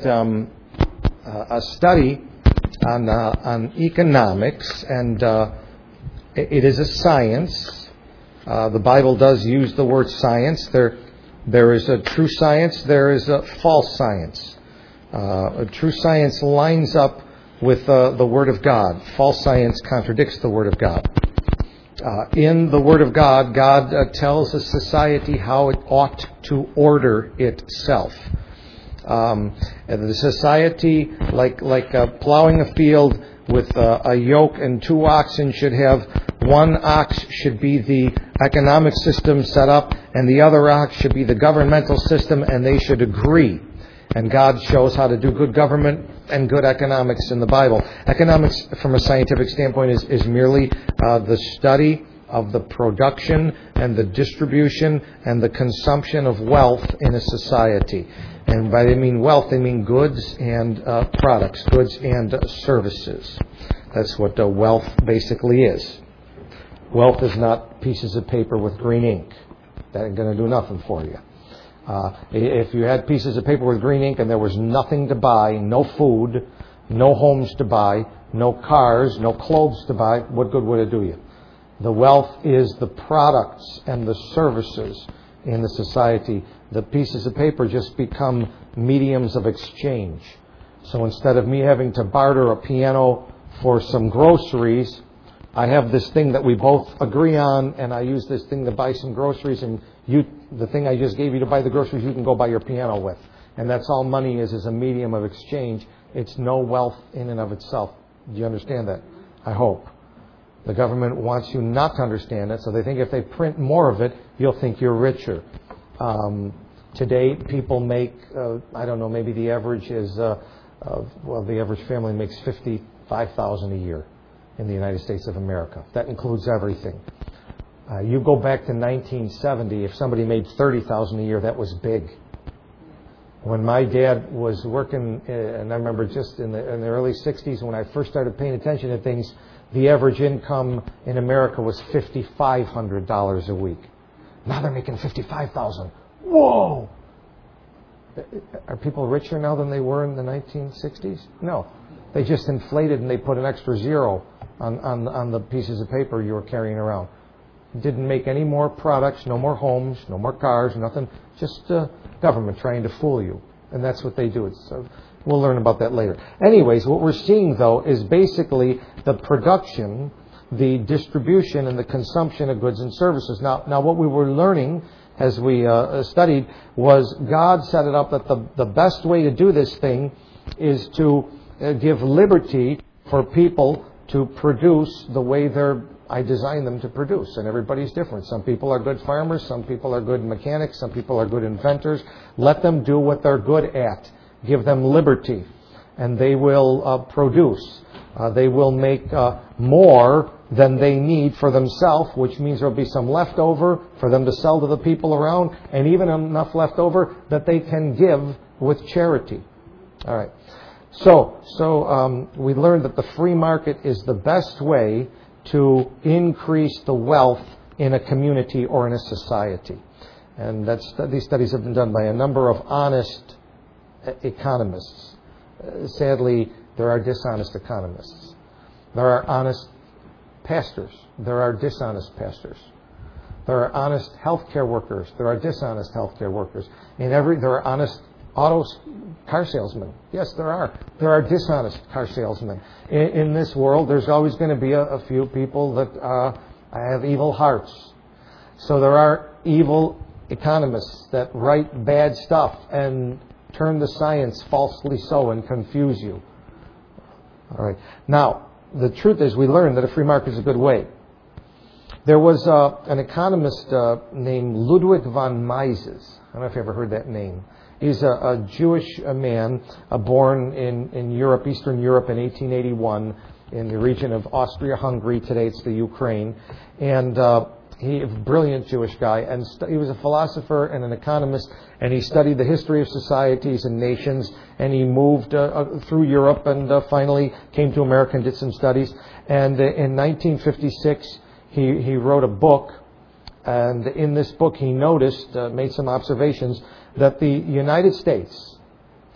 at a study on economics, and it is a science. The Bible does use the word science. There is a true science. There is a false science. A true science lines up with the Word of God. False science contradicts the Word of God. In the Word of God, God tells a society how it ought to order itself. And the society, like plowing a field with a yoke and two oxen, should have one ox should be the economic system set up, and the other ox should be the governmental system, and they should agree. And God shows how to do good government and good economics in the Bible. Economics, from a scientific standpoint, is merely the study of the production and the distribution and the consumption of wealth in a society. And by they mean wealth, they mean goods and products, goods and services. That's what wealth basically is. Wealth is not pieces of paper with green ink. That ain't going to do nothing for you. If you had pieces of paper with green ink and there was nothing to buy, no food, no homes to buy, no cars, no clothes to buy, what good would it do you? The wealth is the products and the services in the society. The pieces of paper just become mediums of exchange. So instead of me having to barter a piano for some groceries, I have this thing that we both agree on, and I use this thing to buy some groceries, and the thing I just gave you to buy the groceries, you can go buy your piano with. And that's all money is a medium of exchange. It's no wealth in and of itself. Do you understand that? I hope. The government wants you not to understand it, so they think if they print more of it, you'll think you're richer. Today, people make, maybe the average is, the average family makes $55,000 a year in the United States of America. That includes everything. You go back to 1970, if somebody made $30,000 a year, that was big. When my dad was working, and I remember just in the early 60s when I first started paying attention to things, the average income in America was $5,500 a week. Now they're making $55,000. Whoa! Are people richer now than they were in the 1960s? No. They just inflated and they put an extra zero on the pieces of paper you were carrying around. Didn't make any more products, no more homes, no more cars, nothing. Just government trying to fool you. And that's what they do. We'll learn about that later. Anyways, what we're seeing, though, is basically the production, the distribution, and the consumption of goods and services. Now what we were learning as we studied was God set it up that the best way to do this thing is to give liberty for people to produce the way I designed them to produce. And everybody's different. Some people are good farmers. Some people are good mechanics. Some people are good inventors. Let them do what they're good at. Give them liberty. And they will produce. They will make more than they need for themselves, which means there will be some left over for them to sell to the people around, and even enough left over that they can give with charity. All right. So we learned that the free market is the best way to increase the wealth in a community or in a society. And these studies have been done by a number of honest economists. Sadly, there are dishonest economists. There are honest pastors. There are dishonest pastors. There are honest healthcare workers. There are dishonest healthcare workers. There are honest car salesmen. Yes, there are. There are dishonest car salesmen. In this world, there's always going to be a few people that have evil hearts. So there are evil economists that write bad stuff and turn the science falsely so and confuse you. All right. Now, the truth is we learned that a free market is a good way. There was an economist named Ludwig von Mises. I don't know if you ever heard that name. He's a Jewish man born in Europe, Eastern Europe in 1881 in the region of Austria-Hungary. Today it's the Ukraine. And he was a brilliant Jewish guy. And he was a philosopher and an economist. And he studied the history of societies and nations. And he moved through Europe and finally came to America and did some studies. And in 1956, he wrote a book. And in this book he noticed, made some observations, that the United States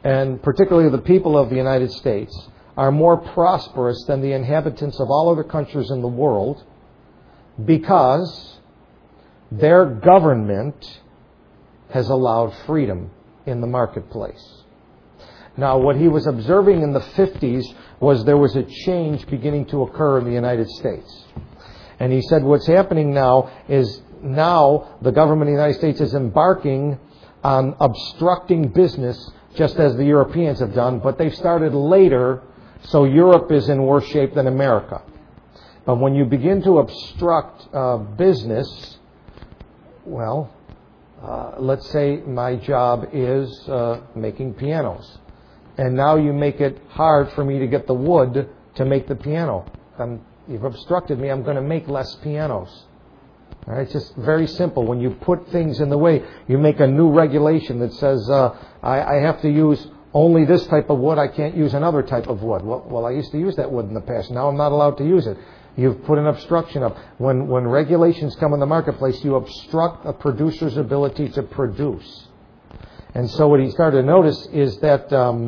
and particularly the people of the United States, are more prosperous than the inhabitants of all other countries in the world because their government has allowed freedom in the marketplace. Now, what he was observing in the 50s was there was a change beginning to occur in the United States. And he said what's happening now is now the government of the United States is embarking on obstructing business just as the Europeans have done, but they've started later, so Europe is in worse shape than America. But when you begin to obstruct business, well, let's say my job is making pianos. And now you make it hard for me to get the wood to make the piano. You've obstructed me, I'm going to make less pianos. All right, it's just very simple. When you put things in the way, you make a new regulation that says, I have to use only this type of wood, I can't use another type of wood. Well, I used to use that wood in the past. Now I'm not allowed to use it. You've put an obstruction up. When regulations come in the marketplace, you obstruct a producer's ability to produce. And so what he started to notice is that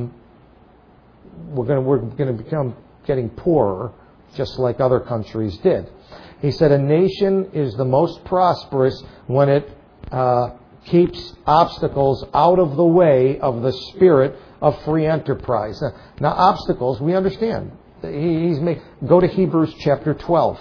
we're going to become getting poorer, just like other countries did. He said a nation is the most prosperous when it keeps obstacles out of the way of the spirit of free enterprise. Now, obstacles, we understand. Go to Hebrews chapter 12.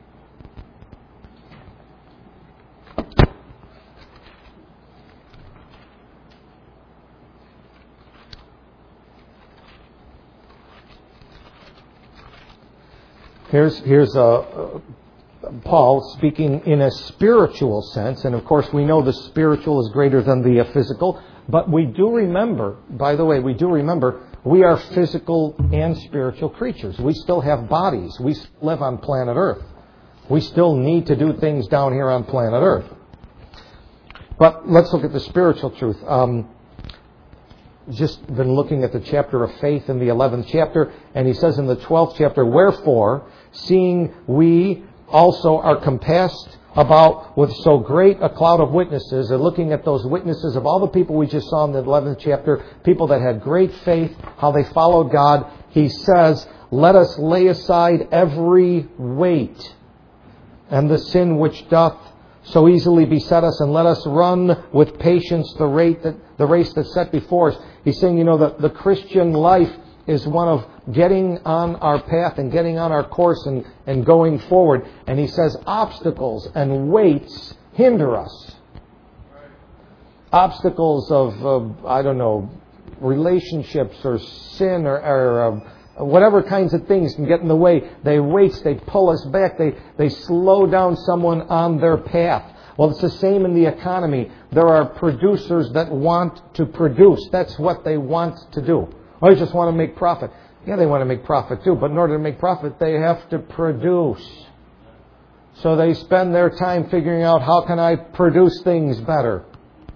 Here's Paul speaking in a spiritual sense, and of course we know the spiritual is greater than the physical, but we do remember, by the way, we are physical and spiritual creatures. We still have bodies. We live on planet Earth. We still need to do things down here on planet Earth. But let's look at the spiritual truth. Just been looking at the chapter of faith in the 11th chapter, and he says in the 12th chapter, wherefore, seeing we also are compassed about with so great a cloud of witnesses, and looking at those witnesses of all the people we just saw in the 11th chapter, people that had great faith, how they followed God, he says, let us lay aside every weight and the sin which doth so easily beset us, and let us run with patience the race that's set before us. He's saying, that the Christian life is one of getting on our path and getting on our course and going forward. And he says obstacles and weights hinder us. Obstacles of, relationships or sin or whatever kinds of things can get in the way. They pull us back. They slow down someone on their path. Well, it's the same in the economy. There are producers that want to produce. That's what they want to do. Oh, they just want to make profit. Yeah, they want to make profit too, but in order to make profit, they have to produce. So they spend their time figuring out, how can I produce things better?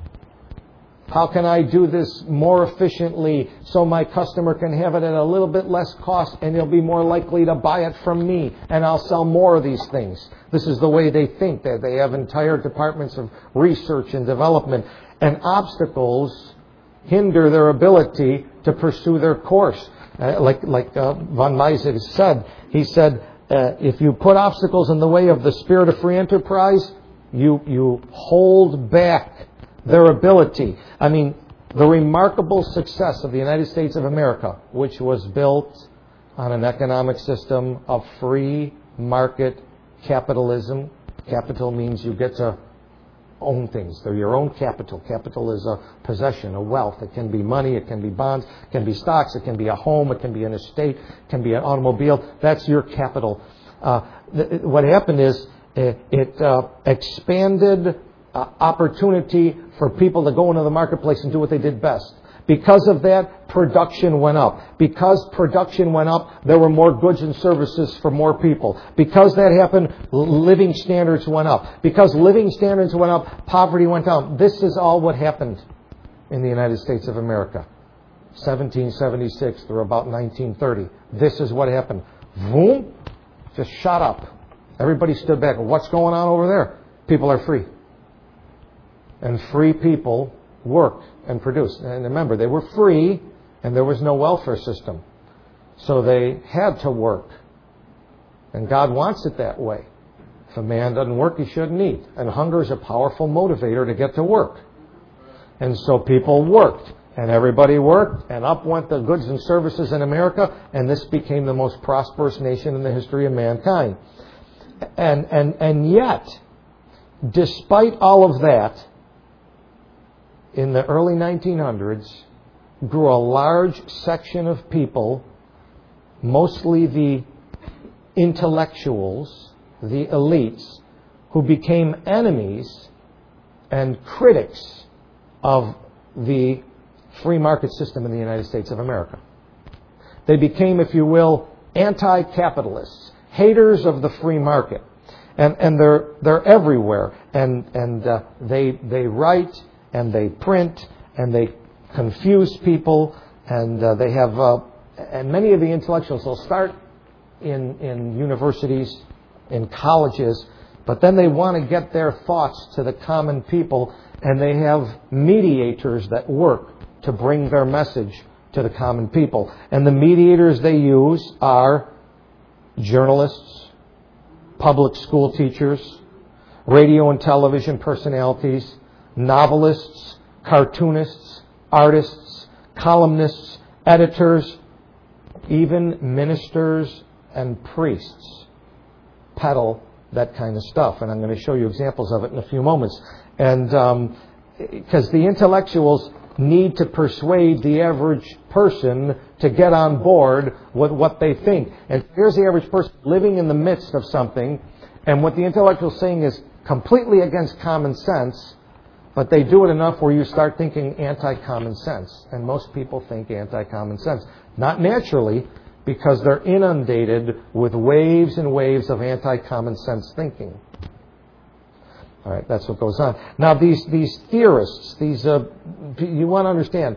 How can I do this more efficiently so my customer can have it at a little bit less cost and they'll be more likely to buy it from me and I'll sell more of these things. This is the way they think. They have entire departments of research and development, and obstacles hinder their ability to pursue their course. Like von Mises said, he said, if you put obstacles in the way of the spirit of free enterprise, you hold back their ability. I mean, the remarkable success of the United States of America, which was built on an economic system of free market capitalism. Capital means you get to own things. They're your own capital. Capital is a possession, a wealth. It can be money, it can be bonds, it can be stocks, it can be a home, it can be an estate, it can be an automobile. That's your capital. What happened is it expanded opportunity for people to go into the marketplace and do what they did best. Because of that, production went up. Because production went up, there were more goods and services for more people. Because that happened, living standards went up. Because living standards went up, poverty went down. This is all what happened in the United States of America. 1776 through about 1930. This is what happened. Boom! Just shot up. Everybody stood back. What's going on over there? People are free. And free people work and produce. And remember, they were free And there was no welfare system. So they had to work. And God wants it that way. If a man doesn't work, he shouldn't eat. And hunger is a powerful motivator to get to work. And so people worked. And everybody worked. And up went the goods and services in America. And this became the most prosperous nation in the history of mankind. And yet, despite all of that, in the early 1900s, grew a large section of people, mostly the intellectuals, the elites, who became enemies and critics of the free market system in the United States of America. They became, if you will, anti-capitalists, haters of the free market. And they're everywhere. And they write and they print and they confuse people, and they have and many of the intellectuals will start in universities, in colleges, but then they want to get their thoughts to the common people, and they have mediators that work to bring their message to the common people. And the mediators they use are journalists, public school teachers, radio and television personalities, novelists, cartoonists, artists, columnists, editors, even ministers and priests peddle that kind of stuff. And I'm going to show you examples of it in a few moments. And because the intellectuals need to persuade the average person to get on board with what they think. And here's the average person living in the midst of something, and what the intellectual is saying is completely against common sense, but they do it enough where you start thinking anti-common sense. And most people think anti-common sense. Not naturally, because they're inundated with waves and waves of anti-common sense thinking. All right, that's what goes on. Now, these theorists, you want to understand,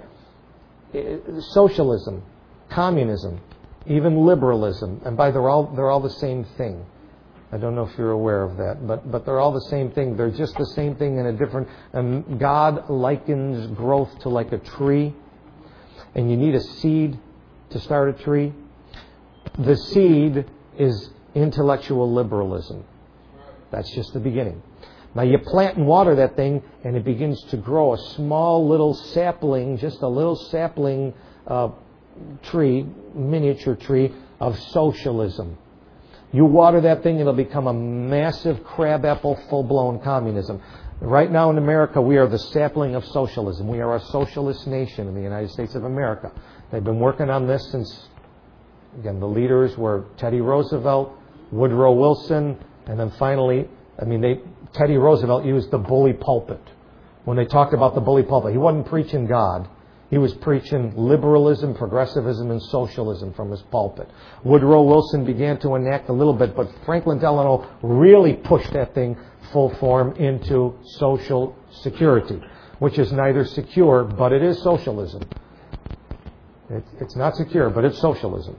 socialism, communism, even liberalism, and they're all the same thing. I don't know if you're aware of that, but they're all the same thing. They're just the same thing in a different... God likens growth to like a tree, and you need a seed to start a tree. The seed is intellectual liberalism. That's just the beginning. Now you plant and water that thing, and it begins to grow a small little sapling, just a little sapling tree, miniature tree of socialism. You water that thing, it'll become a massive crabapple, full-blown communism. Right now in America, we are the sapling of socialism. We are a socialist nation in the United States of America. They've been working on this since, again, the leaders were Teddy Roosevelt, Woodrow Wilson, and then finally, Teddy Roosevelt used the bully pulpit. When they talked about the bully pulpit, he wasn't preaching God. He was preaching liberalism, progressivism, and socialism from his pulpit. Woodrow Wilson began to enact a little bit, but Franklin Delano really pushed that thing full form into Social Security, which is neither secure, but it is socialism. It's not secure, but it's socialism.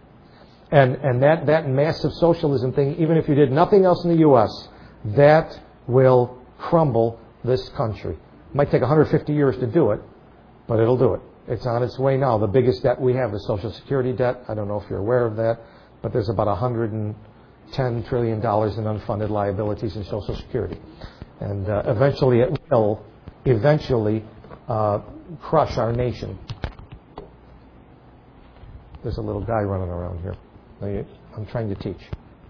And that massive socialism thing, even if you did nothing else in the U.S., that will crumble this country. It might take 150 years to do it, but it'll do it. It's on its way now. The biggest debt we have is Social Security debt. I don't know if you're aware of that, but there's about $110 trillion in unfunded liabilities in Social Security. And eventually it will crush our nation. There's a little guy running around here. I'm trying to teach.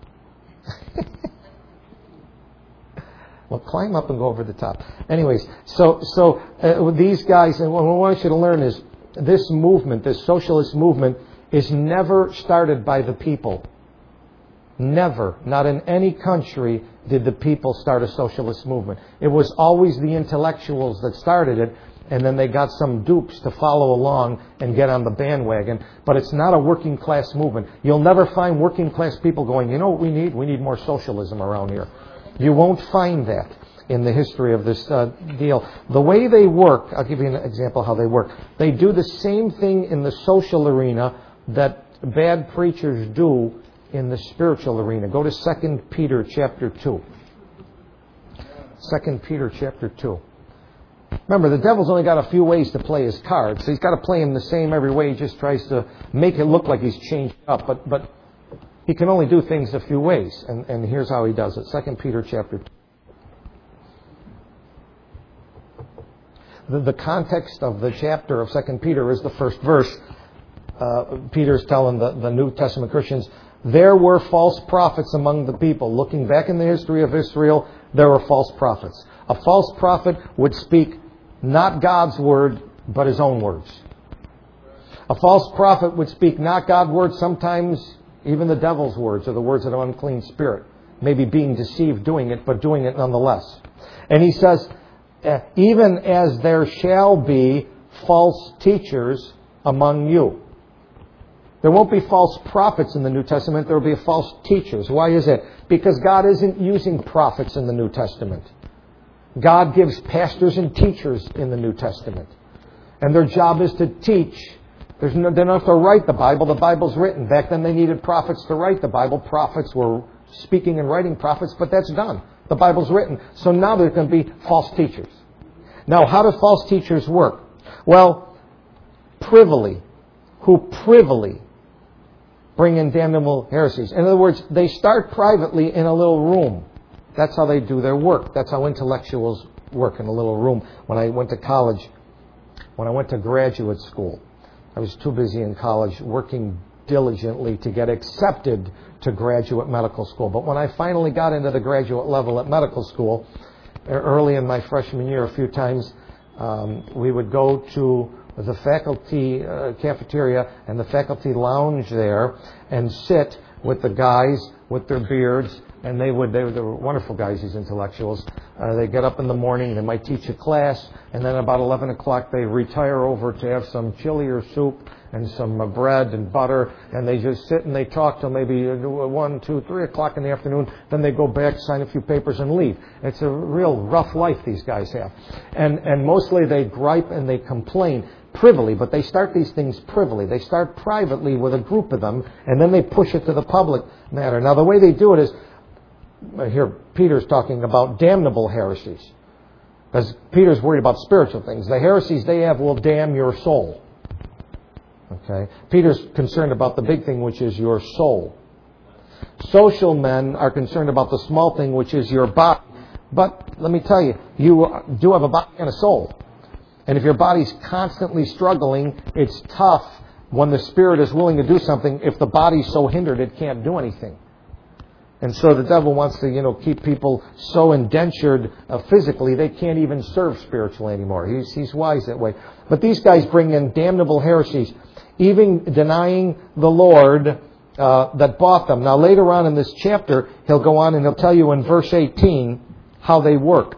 Well, climb up and go over the top. Anyways, so these guys, and what I want you to learn is this movement, this socialist movement, is never started by the people. Never. Not in any country did the people start a socialist movement. It was always the intellectuals that started it, and then they got some dupes to follow along and get on the bandwagon. But it's not a working class movement. You'll never find working class people going, you know what we need? We need more socialism around here. You won't find that in the history of this deal. The way they work, I'll give you an example of how they work. They do the same thing in the social arena that bad preachers do in the spiritual arena. Go to 2 Peter chapter 2. 2 Peter chapter 2. Remember, the devil's only got a few ways to play his cards. So he's got to play them the same every way. He just tries to make it look like he's changed up. But he can only do things a few ways. And here's how he does it. 2 Peter chapter 2. The context of the chapter of 2 Peter is the first verse. Peter's telling the New Testament Christians, there were false prophets among the people. Looking back in the history of Israel, there were false prophets. A false prophet would speak not God's word, but his own words. A false prophet would speak not God's words, sometimes even the devil's words, or the words of an unclean spirit. Maybe being deceived doing it, but doing it nonetheless. And he says, even as there shall be false teachers among you. There won't be false prophets in the New Testament. There will be false teachers. Why is it? Because God isn't using prophets in the New Testament. God gives pastors and teachers in the New Testament. And their job is to teach. They don't have to write the Bible. The Bible's written. Back then they needed prophets to write the Bible. Prophets were speaking and writing prophets, but that's done. The Bible's written. So now there's going to be false teachers. Now, how do false teachers work? Well, privily. Who privily bring in damnable heresies. In other words, they start privately in a little room. That's how they do their work. That's how intellectuals work, in a little room. When I went to college, when I went to graduate school, I was too busy in college working diligently to get accepted to graduate medical school. But when I finally got into the graduate level at medical school, early in my freshman year, a few times, we would go to the faculty cafeteria and the faculty lounge there and sit with the guys with their beards, and they were wonderful guys, these intellectuals. They get up in the morning, they might teach a class, and then about 11 o'clock they retire over to have some chili or soup and some bread and butter, and they just sit and they talk till maybe 1, 2, 3 o'clock in the afternoon. Then they go back, sign a few papers, and leave. It's a real rough life these guys have. And mostly they gripe and they complain privily, but they start these things privily. They start privately with a group of them, and then they push it to the public matter. Now, the way they do it is, here Peter's talking about damnable heresies, because Peter's worried about spiritual things. The heresies they have will damn your soul. Okay? Peter's concerned about the big thing, which is your soul. Social men are concerned about the small thing, which is your body. But let me tell you, you do have a body and a soul. And if your body's constantly struggling, it's tough when the spirit is willing to do something. If the body's so hindered, it can't do anything. And so the devil wants to, keep people so indentured physically, they can't even serve spiritually anymore. He's wise that way. But these guys bring in damnable heresies, even denying the Lord that bought them. Now, later on in this chapter, he'll go on and he'll tell you in verse 18 how they work.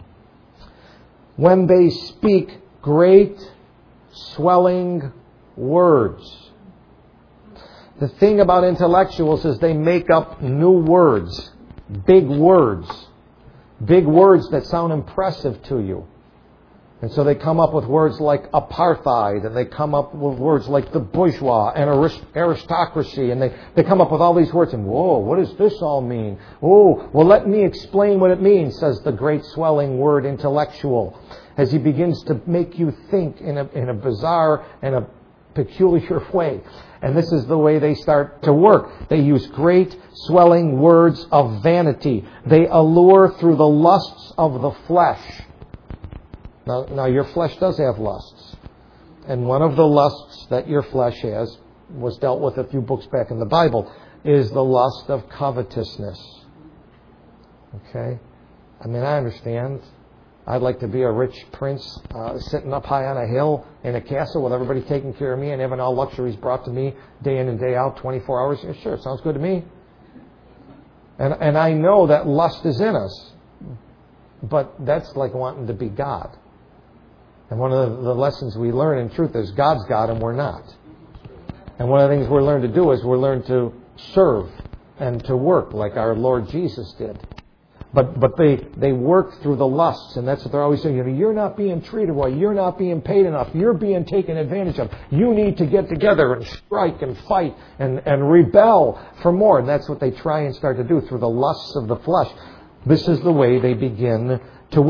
When they speak great, swelling words. The thing about intellectuals is they make up new words, big words that sound impressive to you. And so they come up with words like apartheid, and they come up with words like the bourgeois and aristocracy, and they come up with all these words, and whoa, what does this all mean? Oh, well, let me explain what it means, says the great swelling word intellectual, as he begins to make you think in a bizarre and a peculiar way. And this is the way they start to work. They use great swelling words of vanity. They allure through the lusts of the flesh. Now your flesh does have lusts. And one of the lusts that your flesh has was dealt with a few books back in the Bible, is the lust of covetousness. Okay? I mean, I understand. I'd like to be a rich prince sitting up high on a hill in a castle with everybody taking care of me and having all luxuries brought to me day in and day out, 24 hours. Yeah, sure, sounds good to me. And I know that lust is in us. But that's like wanting to be God. And one of the lessons we learn in truth is God's God and we're not. And one of the things we're learned to do is we're learned to serve and to work like our Lord Jesus did. But they work through the lusts, and that's what they're always saying. You're not being treated well. You're not being paid enough. You're being taken advantage of. You need to get together and strike and fight and rebel for more. And that's what they try and start to do through the lusts of the flesh. This is the way they begin to work.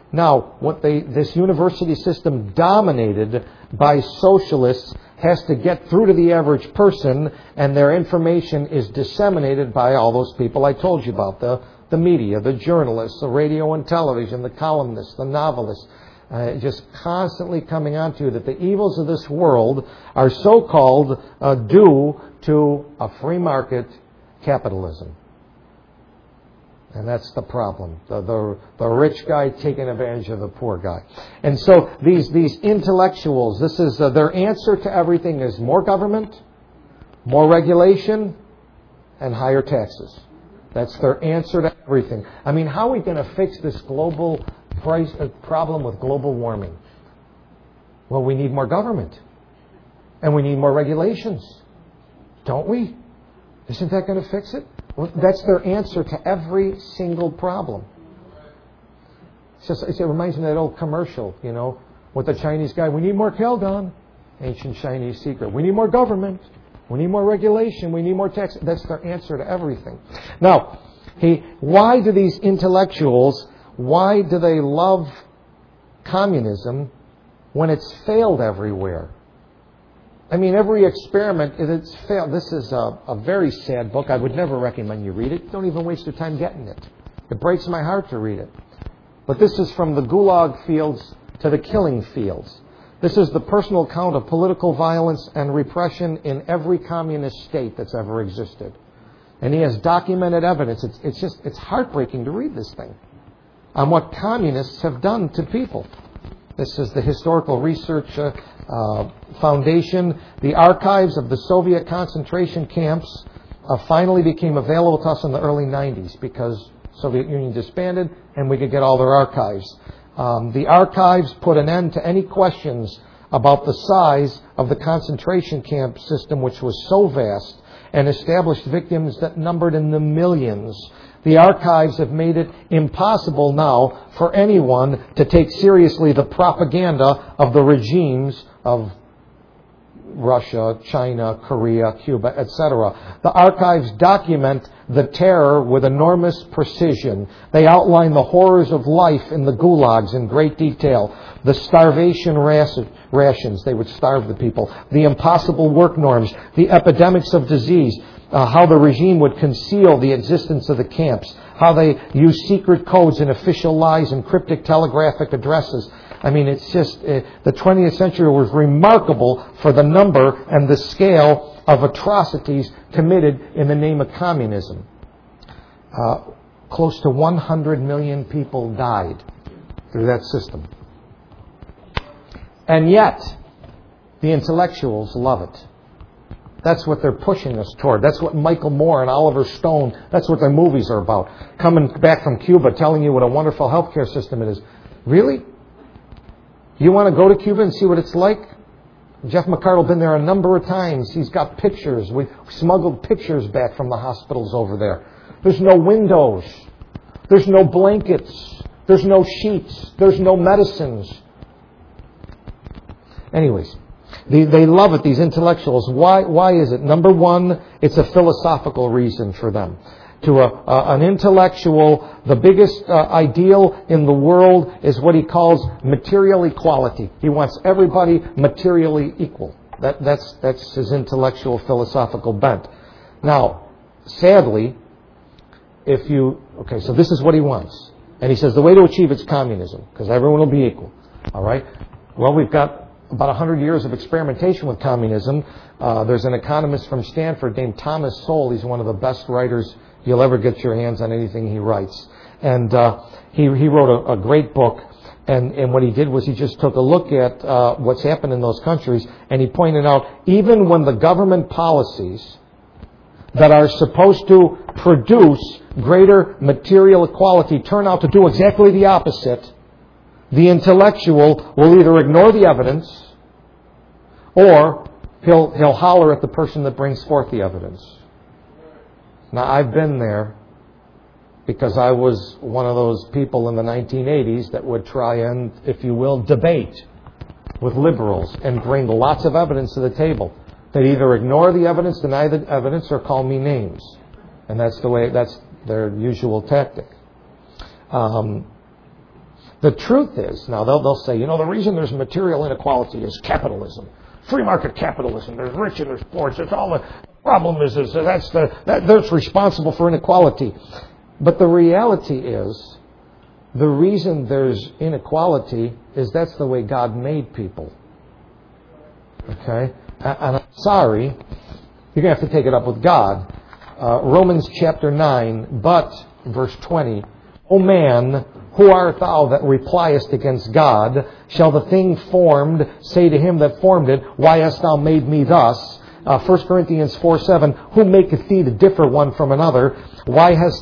Now, this university system dominated by socialists has to get through to the average person, and their information is disseminated by all those people I told you about, the media, the journalists, the radio and television, the columnists, the novelists, just constantly coming on to you that the evils of this world are so-called due to a free market capitalism. And that's the problem. The rich guy taking advantage of the poor guy. And so these intellectuals, this is their answer to everything is more government, more regulation, and higher taxes. That's their answer to everything. I mean, how are we going to fix this global problem with global warming? Well, we need more government. And we need more regulations. Don't we? Isn't that going to fix it? Well, that's their answer to every single problem. It reminds me of that old commercial, with the Chinese guy. We need more Calgon. Ancient Chinese secret. We need more government. We need more regulation. We need more tax. That's their answer to everything. Now, why do these intellectuals, why do they love communism when it's failed everywhere? I mean, every experiment, it's failed. This is a very sad book. I would never recommend you read it. Don't even waste your time getting it. It breaks my heart to read it. But this is From the Gulag Fields to the Killing Fields. This is the personal account of political violence and repression in every communist state that's ever existed. And he has documented evidence. It's heartbreaking to read this thing on what communists have done to people. This is the Historical Research Foundation. The archives of the Soviet concentration camps finally became available to us in the early 90s because Soviet Union disbanded and we could get all their archives. The archives put an end to any questions about the size of the concentration camp system, which was so vast, and established victims that numbered in the millions. The archives have made it impossible now for anyone to take seriously the propaganda of the regimes of Russia, China, Korea, Cuba, etc. The archives document the terror with enormous precision. They outline the horrors of life in the gulags in great detail. The starvation rations, they would starve the people. The impossible work norms. The epidemics of disease. How the regime would conceal the existence of the camps. How they use secret codes and official lies and cryptic telegraphic addresses. I mean, it's just, the 20th century was remarkable for the number and the scale of atrocities committed in the name of communism. Close to 100 million people died through that system. And yet, the intellectuals love it. That's what they're pushing us toward. That's what Michael Moore and Oliver Stone, that's what their movies are about. Coming back from Cuba, telling you what a wonderful healthcare system it is. Really? You want to go to Cuba and see what it's like? Jeff McCardle been there a number of times. He's got pictures. We smuggled pictures back from the hospitals over there. There's no windows. There's no blankets. There's no sheets. There's no medicines. Anyways, they love it, these intellectuals. Why is it? Number one, it's a philosophical reason for them. To an intellectual, the biggest ideal in the world is what he calls material equality. He wants everybody materially equal. That's his intellectual philosophical bent. Now, sadly, so this is what he wants. And he says the way to achieve it's communism, because everyone will be equal. All right? Well, we've got about 100 years of experimentation with communism. There's an economist from Stanford named Thomas Sowell. He's one of the best writers you'll ever get your hands on anything he writes. And he wrote a great book. And what he did was he just took a look at what's happened in those countries, and he pointed out even when the government policies that are supposed to produce greater material equality turn out to do exactly the opposite, the intellectual will either ignore the evidence or he'll holler at the person that brings forth the evidence. Now, I've been there because I was one of those people in the 1980s that would try and, if you will, debate with liberals and bring lots of evidence to the table. They'd either ignore the evidence, deny the evidence, or call me names. And that's their usual tactic. The truth is, now they'll say, the reason there's material inequality is capitalism. Free market capitalism. There's rich and there's poor. It's all the problem is that's responsible for inequality. But the reality is, the reason there's inequality is that's the way God made people. Okay? And I'm sorry, you're going to have to take it up with God. Romans chapter 9, but, verse 20, O man, who art thou that repliest against God? Shall the thing formed say to him that formed it, Why hast thou made me thus? 1 Corinthians 4:7, Who maketh thee to differ one from another? What hast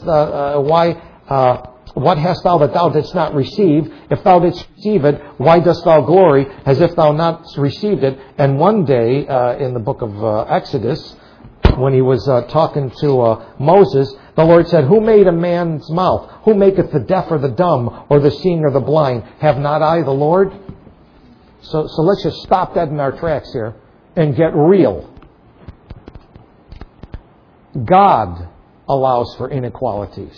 thou that thou didst not receive? If thou didst receive it, why dost thou glory as if thou not received it? And one day, in the book of Exodus, when he was talking to Moses, the Lord said, Who made a man's mouth? Who maketh the deaf or the dumb or the seeing or the blind? Have not I the Lord? So let's just stop dead in our tracks here and get real. God allows for inequalities.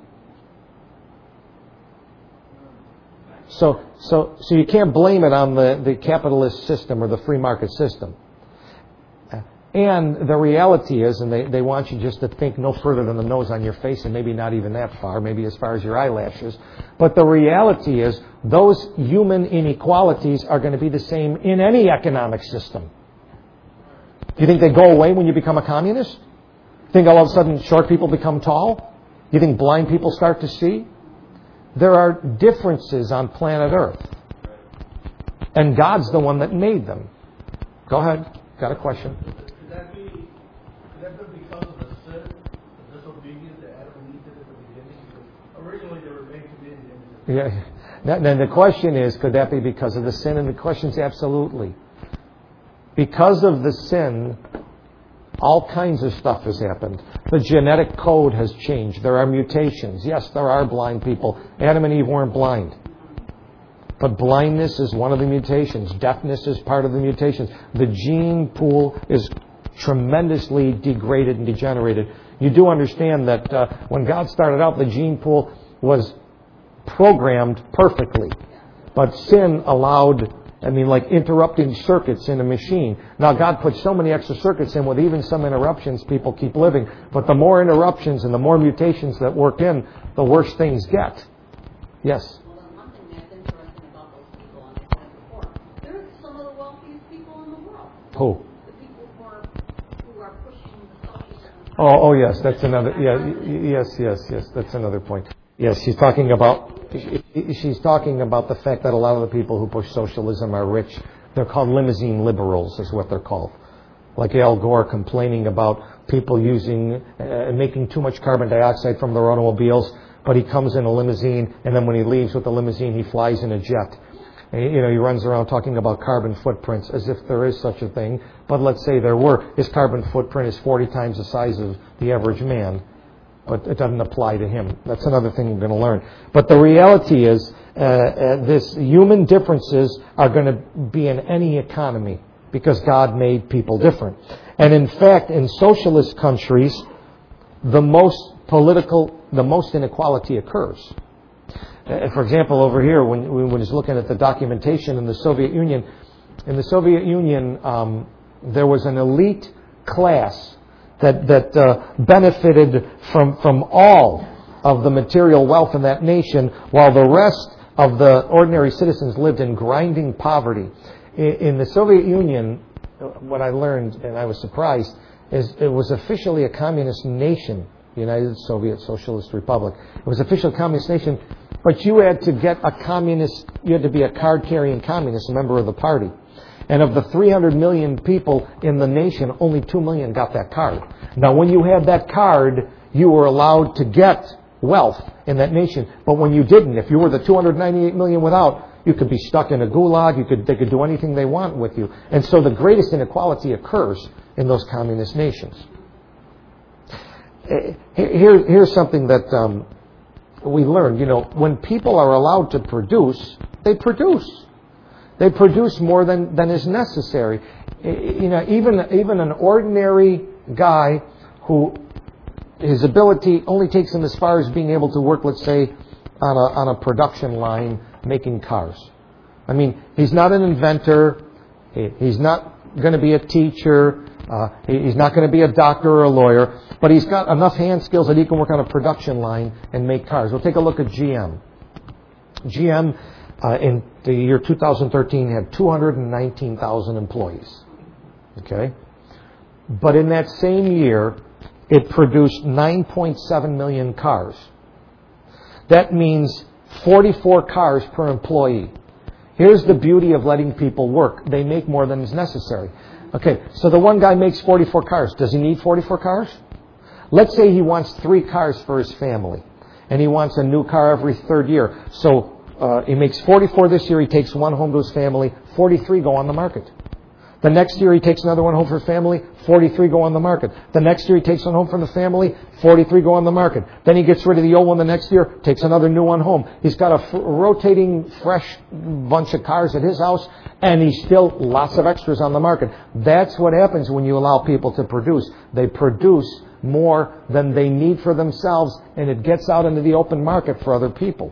So you can't blame it on the capitalist system or the free market system. And the reality is, and they want you just to think no further than the nose on your face, and maybe not even that far, maybe as far as your eyelashes. But the reality is, those human inequalities are going to be the same in any economic system. Do you think they go away when you become a communist? Think all of a sudden short people become tall? You think blind people start to see? There are differences on planet Earth. And God's the one that made them. Go ahead. Got a question? Could that be because of the sin, the disobedience that Adam and Eve did at the beginning? Because originally they were made to be in the image of God. Yeah. Then the question is, could that be because of the sin? And the question is absolutely. Because of the sin, all kinds of stuff has happened. The genetic code has changed. There are mutations. Yes, there are blind people. Adam and Eve weren't blind. But blindness is one of the mutations. Deafness is part of the mutations. The gene pool is tremendously degraded and degenerated. You do understand that when God started out, the gene pool was programmed perfectly. But sin allowed, like interrupting circuits in a machine. Now God put so many extra circuits in with even some interruptions, people keep living. But the more interruptions and the more mutations that work in, the worse things get. Yes? Who? The people who are pushing the socialism. Oh, yes, that's another. Yeah, yes. That's another point. Yes, she's talking about the fact that a lot of the people who push socialism are rich. They're called limousine liberals, is what they're called. Like Al Gore complaining about people using making too much carbon dioxide from their automobiles, but he comes in a limousine, and then when he leaves with the limousine, he flies in a jet. He runs around talking about carbon footprints as if there is such a thing. But let's say there were. His carbon footprint is 40 times the size of the average man. But it doesn't apply to him. That's another thing we're going to learn. But the reality is, this human differences are going to be in any economy because God made people different. And in fact, in socialist countries, the most inequality occurs. For example, over here, when he's looking at the documentation in the Soviet Union, there was an elite class that benefited from all of the material wealth in that nation, while the rest of the ordinary citizens lived in grinding poverty. In the Soviet Union, what I learned, and I was surprised, is it was officially a communist nation, the United Soviet Socialist Republic. It was officially a communist nation, but you had to be a card-carrying communist, a member of the party. And of the 300 million people in the nation, only 2 million got that card. Now, when you had that card, you were allowed to get wealth in that nation. But when you didn't, if you were the 298 million without, you could be stuck in a gulag. They could do anything they want with you. And so the greatest inequality occurs in those communist nations. Here's something that we learned. When people are allowed to produce, they produce. They produce more than is necessary. Even an ordinary guy who his ability only takes him as far as being able to work, let's say, on a production line making cars. I mean, he's not an inventor. He's not going to be a teacher. He's not going to be a doctor or a lawyer. But he's got enough hand skills that he can work on a production line and make cars. We'll take a look at GM. GM, in the year 2013, had 219,000 employees. Okay? But in that same year, it produced 9.7 million cars. That means 44 cars per employee. Here's the beauty of letting people work. They make more than is necessary. Okay, so the one guy makes 44 cars. Does he need 44 cars? Let's say he wants 3 cars for his family, and he wants a new car every third year. So he makes 44 this year. He takes one home to his family. 43 go on the market. The next year he takes another one home for his family. 43 go on the market. The next year he takes one home from the family. 43 go on the market. Then he gets rid of the old one the next year, takes another new one home. He's got a rotating, fresh bunch of cars at his house, and he's still lots of extras on the market. That's what happens when you allow people to produce. They produce more than they need for themselves, and it gets out into the open market for other people.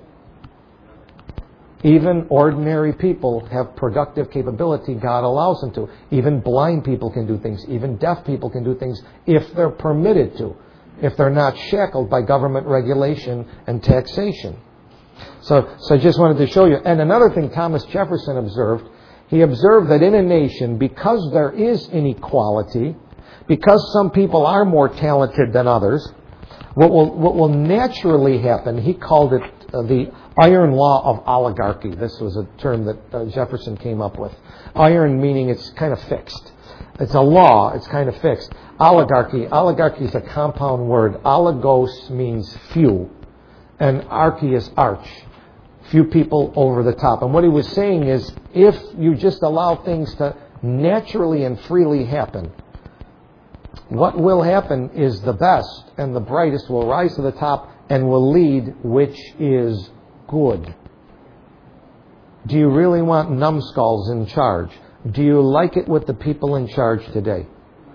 Even ordinary people have productive capability. God allows them to. Even blind people can do things. Even deaf people can do things if they're permitted to, if they're not shackled by government regulation and taxation. So I just wanted to show you. And another thing Thomas Jefferson observed, he observed that in a nation, because there is inequality, because some people are more talented than others, what will naturally happen, he called it the iron law of oligarchy. This was a term that Jefferson came up with. Iron meaning it's kind of fixed. It's a law. It's kind of fixed. Oligarchy is a compound word. Oligos means few, and archy is arch. Few people over the top. And what he was saying is, if you just allow things to naturally and freely happen, what will happen is the best and the brightest will rise to the top and will lead, which is good. Do you really want numbskulls in charge? Do you like it with the people in charge today?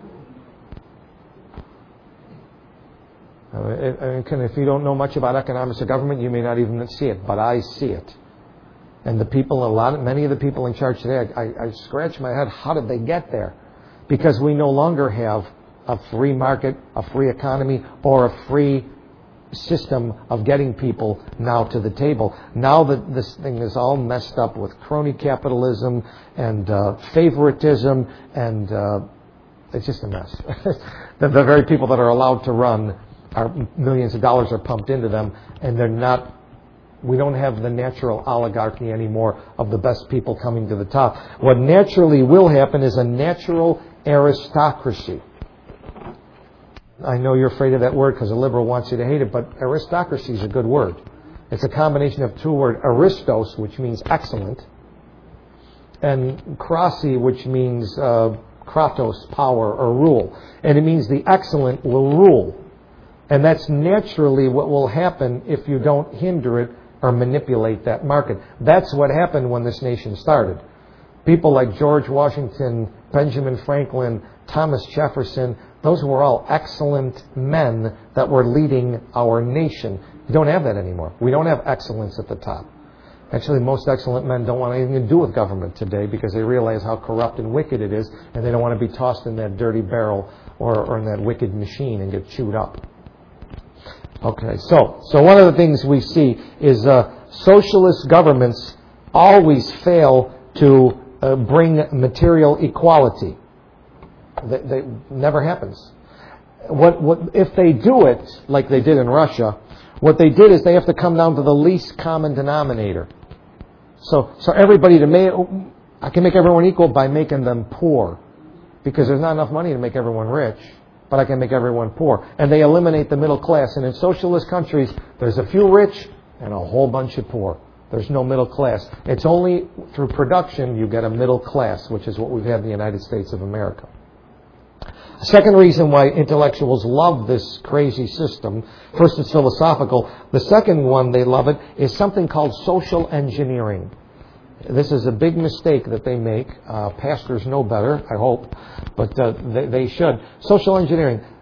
If you don't know much about economics or government, you may not even see it, but I see it. And the people, many of the people in charge today, I scratch my head, how did they get there? Because we no longer have a free market, a free economy, or a free system of getting people now to the table. Now that this thing is all messed up with crony capitalism and favoritism, and it's just a mess. The very people that are allowed to run, millions of dollars are pumped into them, and they're not. We don't have the natural oligarchy anymore of the best people coming to the top. What naturally will happen is a natural aristocracy. I know you're afraid of that word because a liberal wants you to hate it, but aristocracy is a good word. It's a combination of two words, aristos, which means excellent, and krasi, which means kratos, power or rule. And it means the excellent will rule. And that's naturally what will happen if you don't hinder it or manipulate that market. That's what happened when this nation started. People like George Washington, Benjamin Franklin, Thomas Jefferson, those were all excellent men that were leading our nation. We don't have that anymore. We don't have excellence at the top. Actually, most excellent men don't want anything to do with government today because they realize how corrupt and wicked it is, and they don't want to be tossed in that dirty barrel or in that wicked machine and get chewed up. Okay, so one of the things we see is socialist governments always fail to bring material equality. That never happens. What if they do it like they did in Russia? What they did is they have to come down to the least common denominator. So everybody I can make everyone equal by making them poor, because there's not enough money to make everyone rich, but I can make everyone poor. And they eliminate the middle class. And in socialist countries, there's a few rich and a whole bunch of poor. There's no middle class. It's only through production you get a middle class, which is what we've had in the United States of America. The second reason why intellectuals love this crazy system, first it's philosophical. The second one they love it is something called social engineering. This is a big mistake that they make. Pastors know better, I hope, but they should. Social engineering.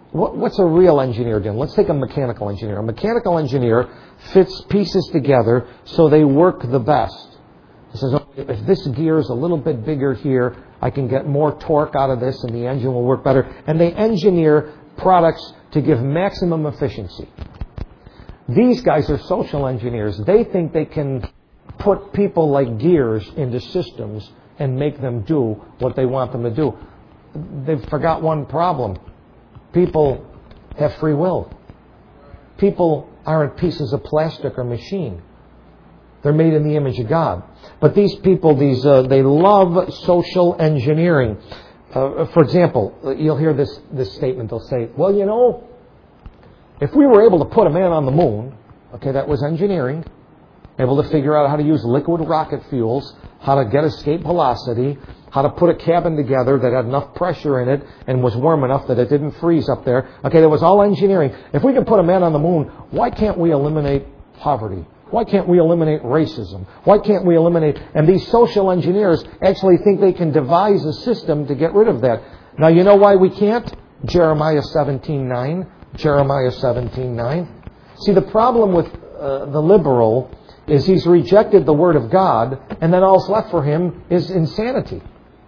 What's a real engineer doing? Let's take a mechanical engineer. A mechanical engineer fits pieces together so they work the best. He says, oh, if this gear is a little bit bigger here, I can get more torque out of this and the engine will work better. And they engineer products to give maximum efficiency. These guys are social engineers. They think they can put people like gears into systems and make them do what they want them to do. They've forgot one problem. People have free will. People aren't pieces of plastic or machine. They're made in the image of God. But these people, they love social engineering. For example, you'll hear this statement. They'll say, well, you know, if we were able to put a man on the moon, okay, that was engineering, able to figure out how to use liquid rocket fuels, how to get escape velocity, how to put a cabin together that had enough pressure in it and was warm enough that it didn't freeze up there. Okay, that was all engineering. If we can put a man on the moon, why can't we eliminate poverty? Why can't we eliminate racism? Why can't we eliminate... And these social engineers actually think they can devise a system to get rid of that. Now, you know why we can't? Jeremiah 17:9. Jeremiah 17:9. See, the problem with the liberal is he's rejected the Word of God, and then all's left for him is insanity.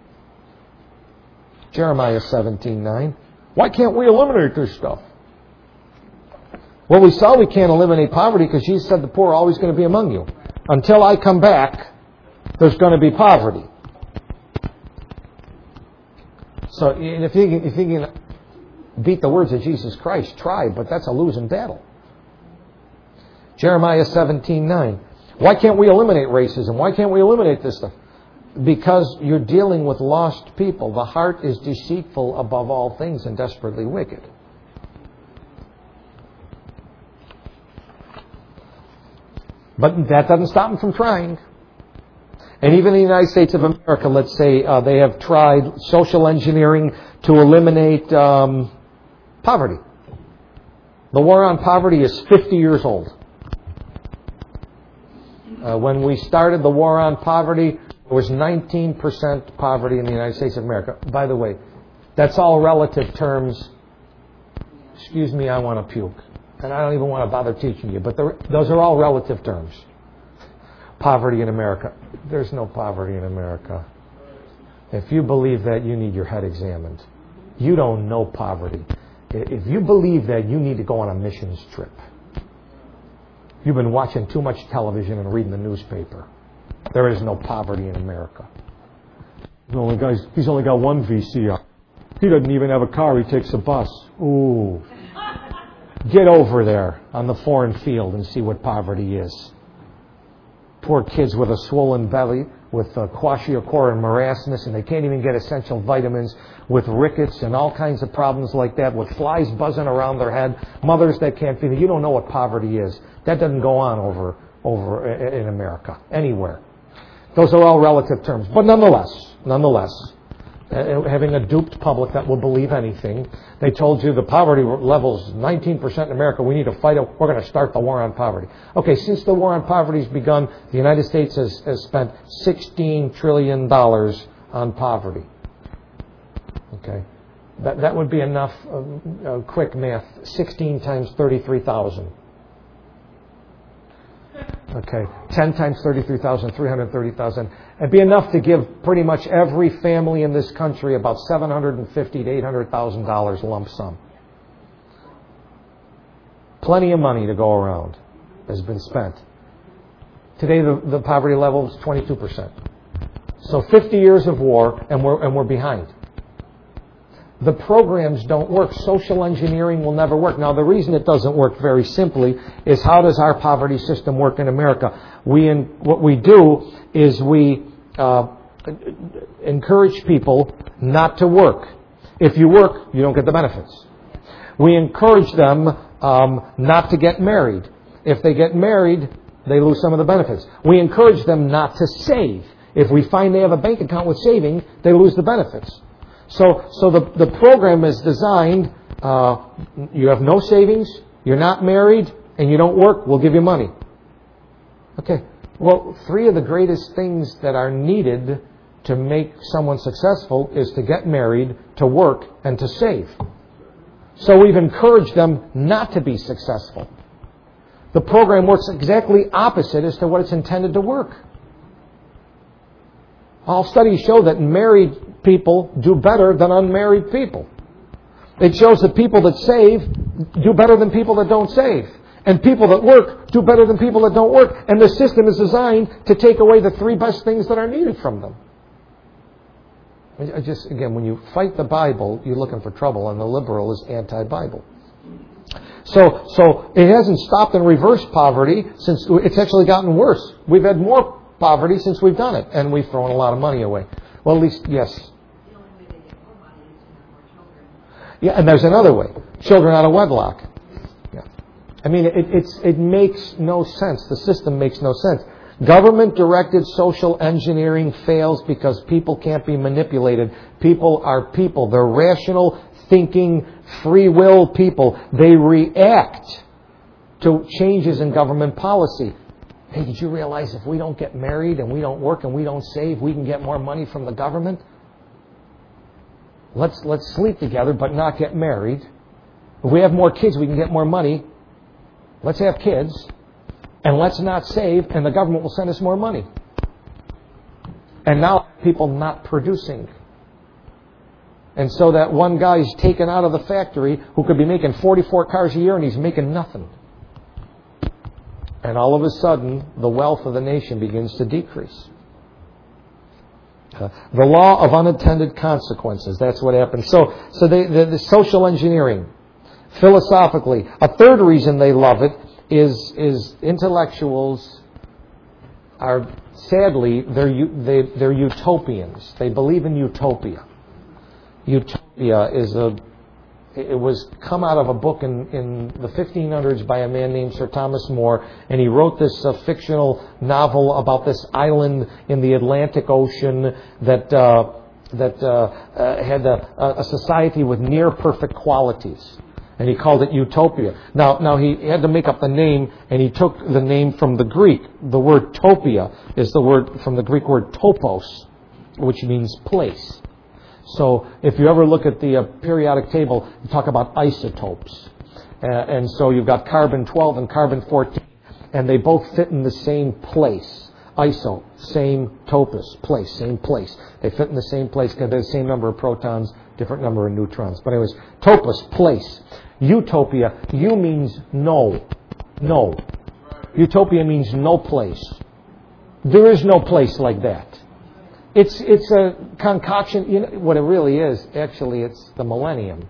Jeremiah 17:9. Why can't we eliminate this stuff? Well, we saw we can't eliminate poverty because Jesus said the poor are always going to be among you. Until I come back, there's going to be poverty. So if you can beat the words of Jesus Christ, try, but that's a losing battle. Jeremiah 17:9. Why can't we eliminate racism? Why can't we eliminate this stuff? Because you're dealing with lost people. The heart is deceitful above all things and desperately wicked. But that doesn't stop them from trying. And even in the United States of America, let's say they have tried social engineering to eliminate poverty. The war on poverty is 50 years old. When we started the war on poverty, there was 19% poverty in the United States of America. By the way, that's all relative terms. Excuse me, I want to puke. And I don't even want to bother teaching you, but those are all relative terms. Poverty in America. There's no poverty in America. If you believe that, you need your head examined. You don't know poverty. If you believe that, you need to go on a missions trip. You've been watching too much television and reading the newspaper. There is no poverty in America. He's only got one VCR. He doesn't even have a car. He takes a bus. Ooh. Get over there on the foreign field and see what poverty is. Poor kids with a swollen belly, with kwashiorkor and marasmus, and they can't even get essential vitamins, with rickets and all kinds of problems like that, with flies buzzing around their head, mothers that can't feed them. You don't know what poverty is. That doesn't go on over in America, anywhere. Those are all relative terms. But nonetheless, having a duped public that will believe anything, they told you the poverty level's 19% in America. We need to fight it. We're going to start the war on poverty. Okay, since the war on poverty has begun, the United States has spent $16 trillion on poverty. Okay, that would be enough. Quick math: 16 times 33,000. Okay, 10 times 33,000, 330,000. It'd be enough to give pretty much every family in this country about $750,000 to $800,000 lump sum. Plenty of money to go around has been spent. Today, the poverty level is 22%. So 50 years of war, and we're behind. The programs don't work. Social engineering will never work. Now, the reason it doesn't work, very simply, is how does our poverty system work in America? What we do is we encourage people not to work. If you work, you don't get the benefits. We encourage them not to get married. If they get married, they lose some of the benefits. We encourage them not to save. If we find they have a bank account with saving, they lose the benefits. So the program is designed, you have no savings, you're not married, and you don't work, we'll give you money. Okay, well, three of the greatest things that are needed to make someone successful is to get married, to work, and to save. So we've encouraged them not to be successful. The program works exactly opposite as to what it's intended to work. All studies show that married people do better than unmarried people. It shows that people that save do better than people that don't save. And people that work do better than people that don't work. And the system is designed to take away the three best things that are needed from them. Again, when you fight the Bible, you're looking for trouble, and the liberal is anti-Bible. So it hasn't stopped and reversed poverty, since it's actually gotten worse. We've had more poverty since we've done it, and we've thrown a lot of money away. Well, at least, yes. The only way they get more money is to have more children. Yeah, and there's another way. Children out of wedlock. Yeah. I mean, it makes no sense. The system makes no sense. Government-directed social engineering fails because people can't be manipulated. People are people. They're rational, thinking, free will people. They react to changes in government policy. Hey, did you realize if we don't get married and we don't work and we don't save, we can get more money from the government? Let's sleep together but not get married. If we have more kids, we can get more money. Let's have kids. And let's not save, and the government will send us more money. And now people not producing. And so that one guy is taken out of the factory who could be making 44 cars a year, and he's making nothing. And all of a sudden, the wealth of the nation begins to decrease. The law of unintended consequences. That's what happens. So the social engineering, philosophically. A third reason they love it is intellectuals are, sadly, they're utopians. They believe in utopia. Utopia it was come out of a book in the 1500s by a man named Sir Thomas More, and he wrote this fictional novel about this island in the Atlantic Ocean that had a society with near perfect qualities. And he called it Utopia. Now he had to make up the name, and he took the name from the Greek. The word topia is the word from the Greek word topos, which means place. So if you ever look at the periodic table, you talk about isotopes. And so you've got carbon-12 and carbon-14, and they both fit in the same place. Iso, same topos, place, same place. They fit in the same place because they're the same number of protons, different number of neutrons. But anyways, topos, place. Utopia, U means no. No. Utopia means no place. There is no place like that. It's a concoction. You know, what it really is, actually, it's the millennium.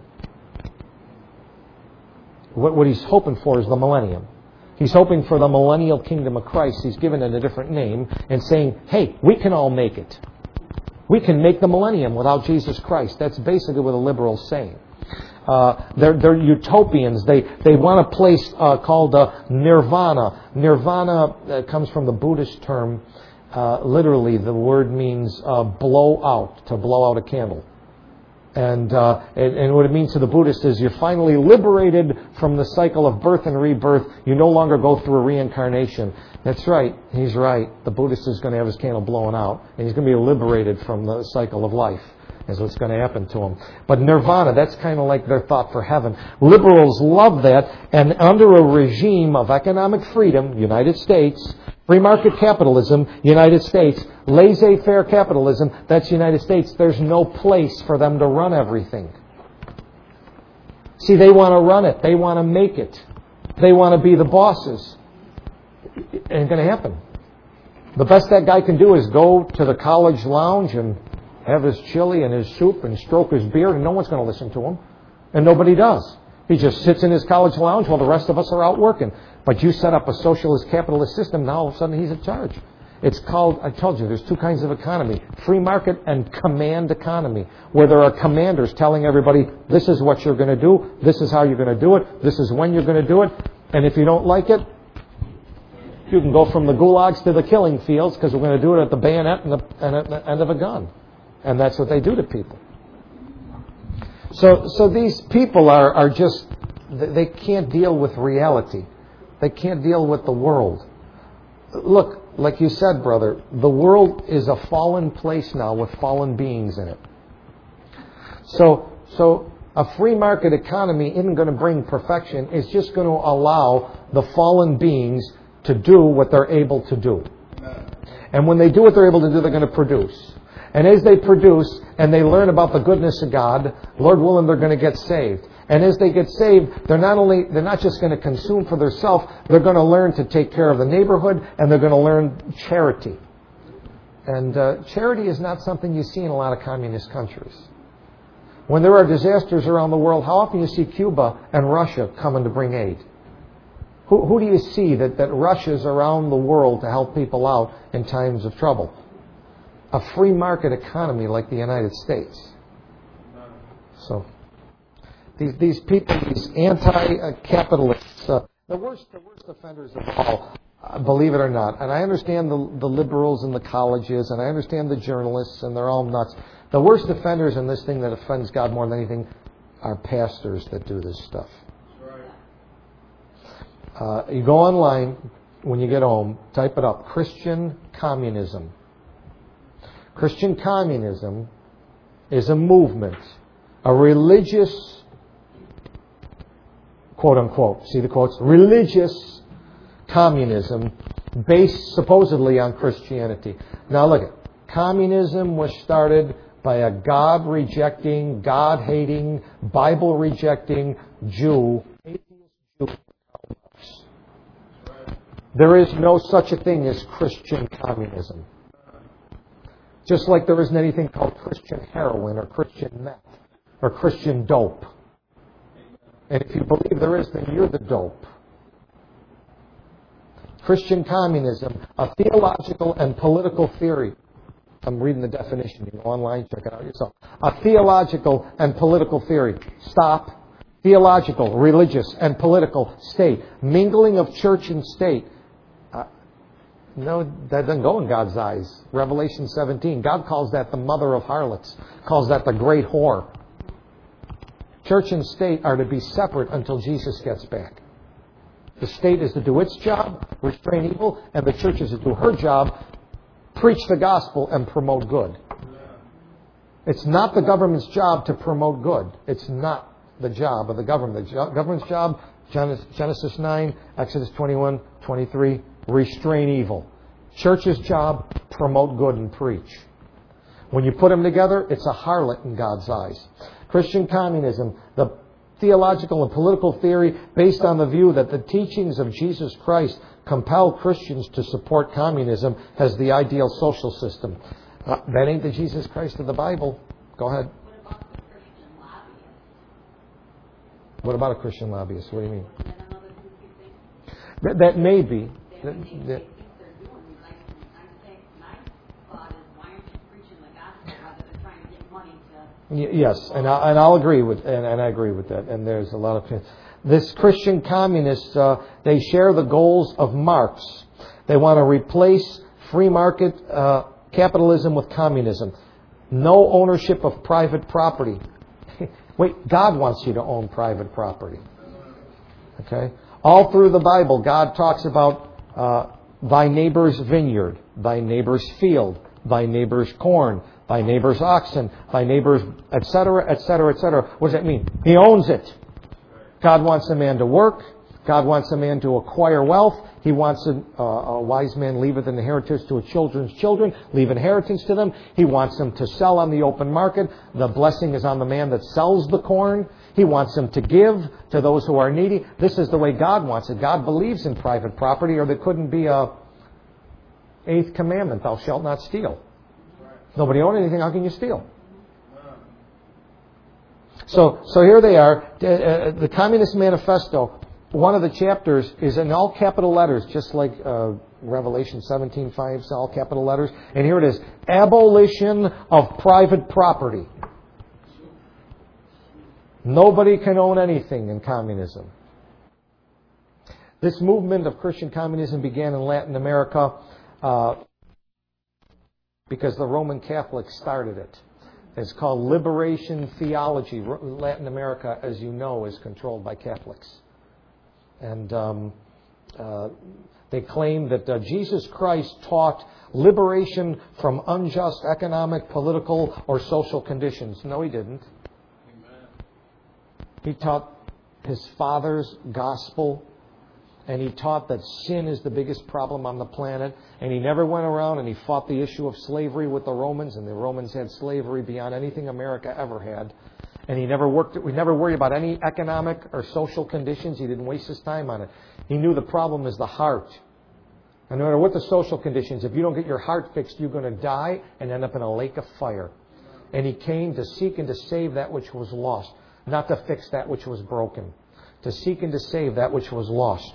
What he's hoping for is the millennium. He's hoping for the millennial kingdom of Christ. He's given it a different name and saying, hey, we can all make it. We can make the millennium without Jesus Christ. That's basically what the liberals say. They're utopians. They want a place called nirvana. Nirvana comes from the Buddhist term. Literally, the word means blow out, to blow out a candle. And what it means to the Buddhist is you're finally liberated from the cycle of birth and rebirth. You no longer go through a reincarnation. That's right. He's right. The Buddhist is going to have his candle blown out, and he's going to be liberated from the cycle of life. Is what's going to happen to him. But nirvana, that's kind of like their thought for heaven. Liberals love that, and under a regime of economic freedom, United States, free market capitalism, United States, laissez-faire capitalism, that's United States, there's no place for them to run everything. See, they want to run it. They want to make it. They want to be the bosses. It ain't going to happen. The best that guy can do is go to the college lounge and have his chili and his soup and stroke his beard, and no one's going to listen to him. And nobody does. He just sits in his college lounge while the rest of us are out working. But you set up a socialist capitalist system, now all of a sudden he's in charge. It's called, I told you, there's two kinds of economy. Free market and command economy, where there are commanders telling everybody, this is what you're going to do, this is how you're going to do it, this is when you're going to do it, and if you don't like it, you can go from the gulags to the killing fields, because we're going to do it at the bayonet and at the end of a gun. And that's what they do to people. So these people are just, they can't deal with reality. They can't deal with the world. Look, like you said, brother, the world is a fallen place now with fallen beings in it. So A free market economy isn't going to bring perfection. It's just going to allow the fallen beings to do what they're able to do. And when they do what they're able to do, they're going to produce. And as they produce and they learn about the goodness of God, Lord willing, they're going to get saved. And as they get saved, they're not just going to consume for themselves, they're going to learn to take care of the neighborhood, and they're going to learn charity. And charity is not something you see in a lot of communist countries. When there are disasters around the world, how often you see Cuba and Russia coming to bring aid? Who do you see that rushes around the world to help people out in times of trouble? A free market economy like the United States. So these people, these anti-capitalists, the worst offenders of all, believe it or not, and I understand the liberals and the colleges, and I understand the journalists, and they're all nuts. The worst offenders in this thing that offends God more than anything are pastors that do this stuff. You go online when you get home, type it up, Christian communism. Christian communism is a movement, a religious, quote unquote, see the quotes, religious communism based supposedly on Christianity. Now look at, communism was started by a God-rejecting, God-hating, Bible-rejecting Jew, atheist Jew. There is no such a thing as Christian communism. Just like there isn't anything called Christian heroin or Christian meth or Christian dope. And if you believe there is, then you're the dope. Christian communism, a theological and political theory. I'm reading the definition. You can go online, check it out yourself. A theological and political theory. Stop. Theological, religious, and political state. Mingling of church and state. No, that doesn't go in God's eyes. Revelation 17. God calls that the mother of harlots. Calls that the great whore. Church and state are to be separate until Jesus gets back. The state is to do its job, restrain evil, and the church is to do her job, preach the gospel, and promote good. It's not the government's job to promote good. It's not the job of the government. The government's job, Genesis 9, Exodus 21, 23, restrain evil. Church's job, promote good and preach. When you put them together, it's a harlot in God's eyes. Christian communism, the theological and political theory based on the view that the teachings of Jesus Christ compel Christians to support communism as the ideal social system. That ain't the Jesus Christ of the Bible. Go ahead. What about a Christian lobbyist? What do you mean? That may be. Yes, and I'll agree with, and I agree with that. And there's a lot of this Christian communists. They share the goals of Marx. They want to replace free market capitalism with communism. No ownership of private property. Wait, God wants you to own private property. Okay, all through the Bible, God talks about thy neighbor's vineyard, thy neighbor's field, thy neighbor's corn, thy neighbor's oxen, thy neighbor's, etc., etc., etc. What does that mean? He owns it. God wants a man to work. God wants a man to acquire wealth. He wants a wise man leaveth an inheritance to his children's children, leave inheritance to them. He wants them to sell on the open market. The blessing is on the man that sells the corn. He wants them to give to those who are needy. This is the way God wants it. God believes in private property, or there couldn't be a 8th commandment, thou shalt not steal. Nobody owns anything, how can you steal? So here they are, the Communist Manifesto. One of the chapters is in all capital letters, just like Revelation 17:5 is all capital letters. And here it is, abolition of private property. Nobody can own anything in communism. This movement of Christian communism began in Latin America because the Roman Catholics started it. It's called liberation theology. Latin America, as you know, is controlled by Catholics. And they claim that Jesus Christ taught liberation from unjust economic, political, or social conditions. No, he didn't. He taught his father's gospel. And he taught that sin is the biggest problem on the planet. And he never went around and he fought the issue of slavery with the Romans. And the Romans had slavery beyond anything America ever had. And we never worried about any economic or social conditions. He didn't waste his time on it. He knew the problem is the heart. And no matter what the social conditions, if you don't get your heart fixed, you're going to die and end up in a lake of fire. And he came to seek and to save that which was lost, not to fix that which was broken. To seek and to save that which was lost.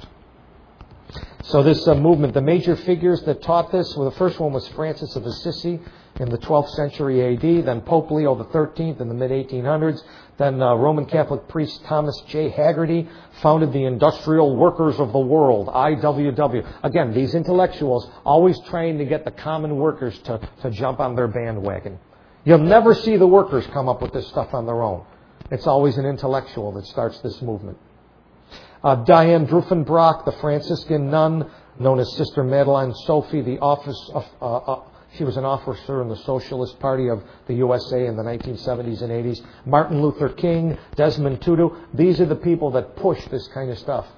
So this movement, the major figures that taught this, well, the first one was Francis of Assisi in the 12th century A.D., then Pope Leo XIII in the mid-1800s, then Roman Catholic priest Thomas J. Haggerty founded the Industrial Workers of the World, IWW. Again, these intellectuals always trying to get the common workers to jump on their bandwagon. You'll never see the workers come up with this stuff on their own. It's always an intellectual that starts this movement. Diane Drufenbrock, the Franciscan nun, known as Sister Madeleine Sophie, she was an officer in the Socialist Party of the USA in the 1970s and 80s. Martin Luther King, Desmond Tutu. These are the people that push this kind of stuff.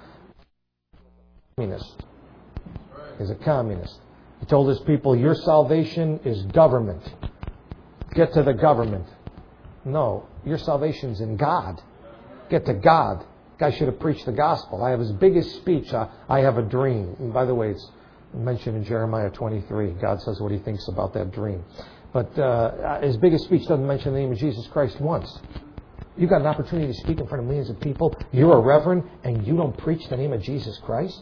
Communist. He's a communist. He told his people, your salvation is government. Get to the government. No, your salvation's in God. Get to God. Guy should have preached the gospel. I have his biggest speech. I have a dream. And by the way, it's mentioned in Jeremiah 23. God says what He thinks about that dream. But his biggest speech doesn't mention the name of Jesus Christ once. You've got an opportunity to speak in front of millions of people. You're a reverend and you don't preach the name of Jesus Christ?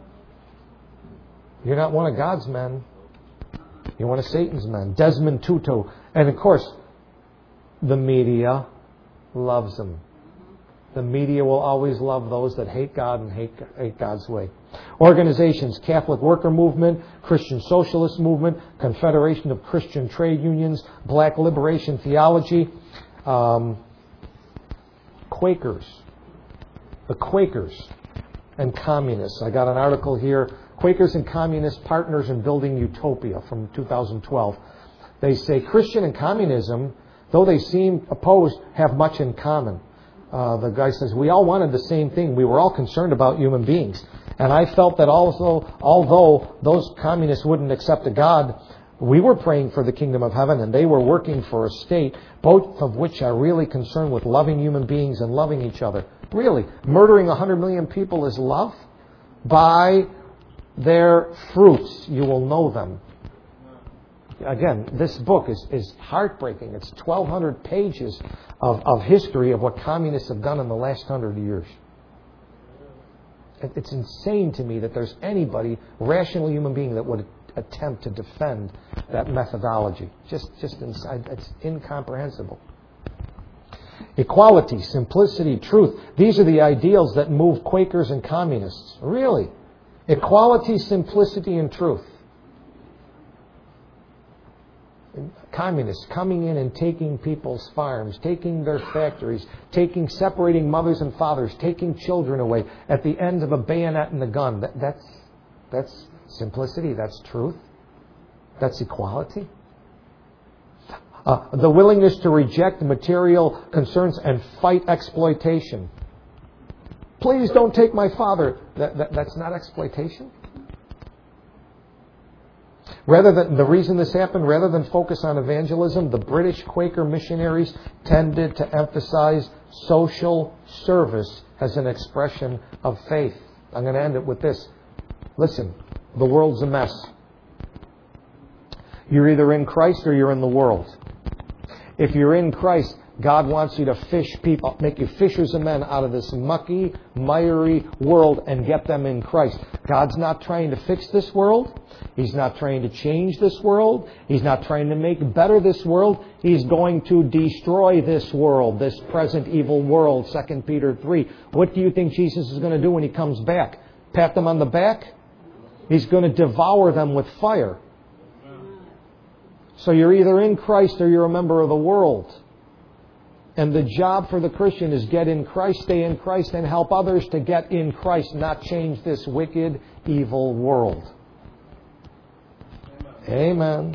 You're not one of God's men. You're one of Satan's men. Desmond Tutu. And of course, the media loves him. The media will always love those that hate God and hate God's way. Organizations, Catholic Worker Movement, Christian Socialist Movement, Confederation of Christian Trade Unions, Black Liberation Theology, Quakers. The Quakers and Communists. I got an article here, Quakers and Communist Partners in Building Utopia from 2012. They say Christian and communism, though they seem opposed, have much in common. The guy says, we all wanted the same thing. We were all concerned about human beings. And I felt that also, although those communists wouldn't accept a God, we were praying for the kingdom of heaven and they were working for a state, both of which are really concerned with loving human beings and loving each other. Really, murdering 100 million people is love? By their fruits you will know them. Again, this book is heartbreaking. It's 1,200 pages of history of what communists have done in the last 100 years. It's insane to me that there's anybody, rational human being, that would attempt to defend that methodology. It's incomprehensible. Equality, simplicity, truth. These are the ideals that move Quakers and communists. Really. Equality, simplicity, and truth. Communists coming in and taking people's farms, taking their factories, separating mothers and fathers, taking children away at the end of a bayonet and a gun. That's simplicity. That's truth. That's equality. The willingness to reject material concerns and fight exploitation. Please don't take my father. That's not exploitation. The reason this happened, rather than focus on evangelism, the British Quaker missionaries tended to emphasize social service as an expression of faith. I'm going to end it with this. Listen, the world's a mess. You're either in Christ or you're in the world. If you're in Christ, God wants you to fish people, make you fishers of men out of this mucky, miry world and get them in Christ. God's not trying to fix this world. He's not trying to change this world. He's not trying to make better this world. He's going to destroy this world, this present evil world, 2 Peter 3. What do you think Jesus is going to do when He comes back? Pat them on the back? He's going to devour them with fire. So you're either in Christ or you're a member of the world. And the job for the Christian is get in Christ, stay in Christ, and help others to get in Christ, not change this wicked, evil world. Amen.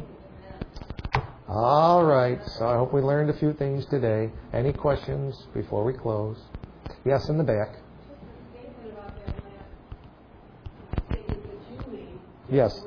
All right. So I hope we learned a few things today. Any questions before we close? Yes, in the back. Yes.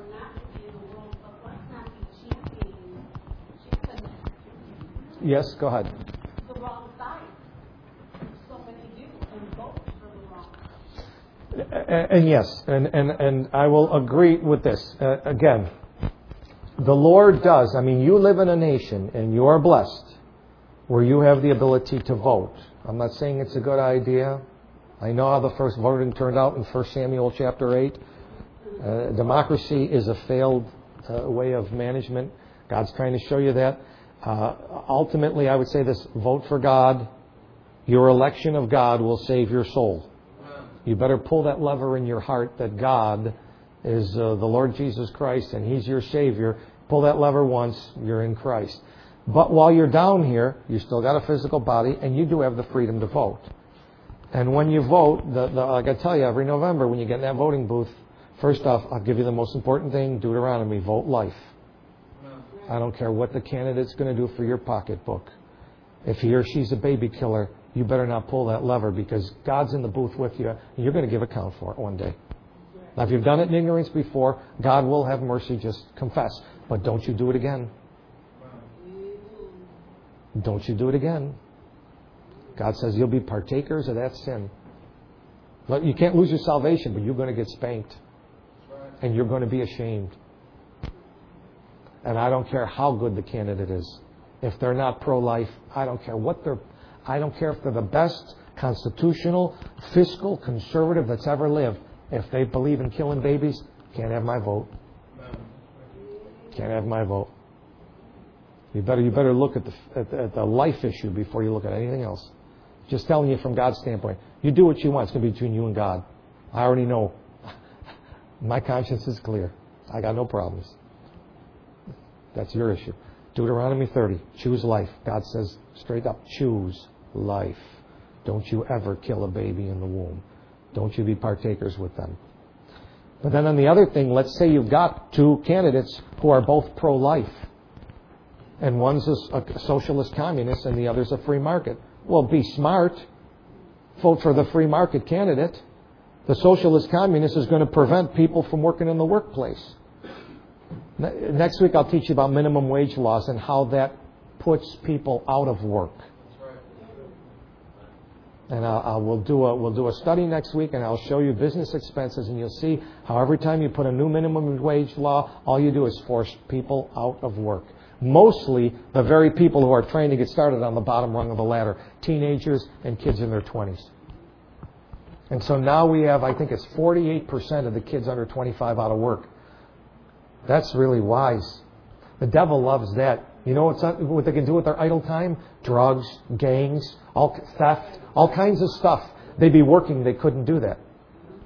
Yes, go ahead. The wrong side. So many do and vote for the wrong. And yes, and I will agree with this. Again, the Lord does. I mean, you live in a nation and you are blessed where you have the ability to vote. I'm not saying it's a good idea. I know how the first voting turned out in 1 Samuel chapter 8. Democracy is a failed way of management. God's trying to show you that. Ultimately, I would say this: vote for God. Your election of God will save your soul. You better pull that lever in your heart that God is the Lord Jesus Christ and He's your Savior. Pull that lever once, you're in Christ. But while you're down here, you still got a physical body and you do have the freedom to vote. And when you vote, like I tell you, every November when you get in that voting booth, first off, I'll give you the most important thing, Deuteronomy, vote life. I don't care what the candidate's going to do for your pocketbook. If he or she's a baby killer, you better not pull that lever because God's in the booth with you and you're going to give account for it one day. Now, if you've done it in ignorance before, God will have mercy, just confess. But don't you do it again. Don't you do it again. God says you'll be partakers of that sin. You can't lose your salvation, but you're going to get spanked. And you're going to be ashamed. And I don't care how good the candidate is. If they're not pro-life, I don't care if they're the best constitutional, fiscal, conservative that's ever lived. If they believe in killing babies, can't have my vote. Can't have my vote. You better look at the life issue before you look at anything else. Just telling you from God's standpoint. You do what you want. It's going to be between you and God. I already know. My conscience is clear. I got no problems. That's your issue. Deuteronomy 30. Choose life. God says straight up, choose life. Don't you ever kill a baby in the womb. Don't you be partakers with them. But then on the other thing, let's say you've got two candidates who are both pro-life. And one's a socialist communist and the other's a free market. Well, be smart. Vote for the free market candidate. The socialist communist is going to prevent people from working in the workplace. Next week I'll teach you about minimum wage laws and how that puts people out of work. And we'll do a study next week, and I'll show you business expenses, and you'll see how every time you put a new minimum wage law, all you do is force people out of work. Mostly the very people who are trying to get started on the bottom rung of the ladder, teenagers and kids in their 20s. And so now we have, I think it's 48% of the kids under 25 out of work. That's really wise. The devil loves that. You know what they can do with their idle time? Drugs, gangs, theft, all kinds of stuff. They'd be working, they couldn't do that.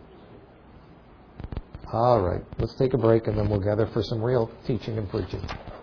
All right, let's take a break and then we'll gather for some real teaching and preaching.